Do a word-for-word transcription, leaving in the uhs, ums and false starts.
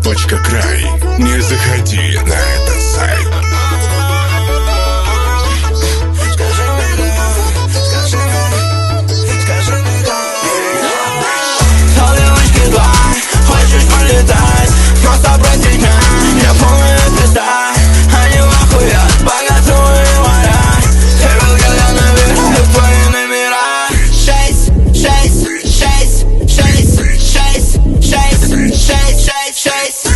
точка край. Не заходи на этот сайт. Хочешь полетать, просто пройти дня. Я полная звезда, они в охуе, богатые моря. Все разгаданы наверх, твои номера. Шесть, шесть, шесть, шесть, шесть, шесть, шесть, шесть, шесть.